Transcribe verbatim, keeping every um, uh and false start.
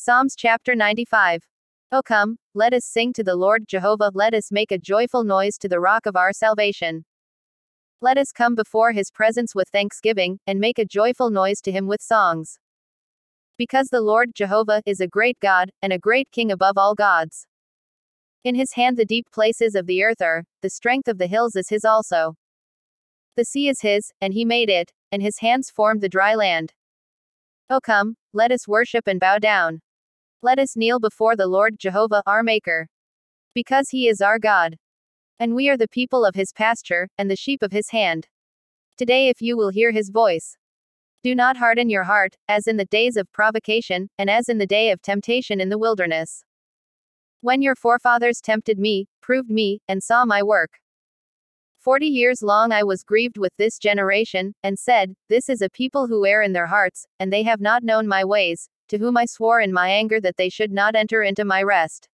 Psalms chapter ninety-five. O come, let us sing to the Lord Jehovah, let us make a joyful noise to the rock of our salvation. Let us come before his presence with thanksgiving, and make a joyful noise to him with songs. Because the Lord Jehovah is a great God, and a great King above all gods. In his hand the deep places of the earth are, the strength of the hills is his also. The sea is his, and he made it, and his hands formed the dry land. O come, let us worship and bow down. Let us kneel before the Lord Jehovah our Maker. Because he is our God. And we are the people of his pasture, and the sheep of his hand. Today if you will hear his voice, do not harden your heart, as in the days of provocation, and as in the day of temptation in the wilderness. When your forefathers tempted me, proved me, and saw my work. Forty years long I was grieved with this generation, and said, This is a people who err in their hearts, and they have not known my ways, to whom I swore in my anger that they should not enter into my rest.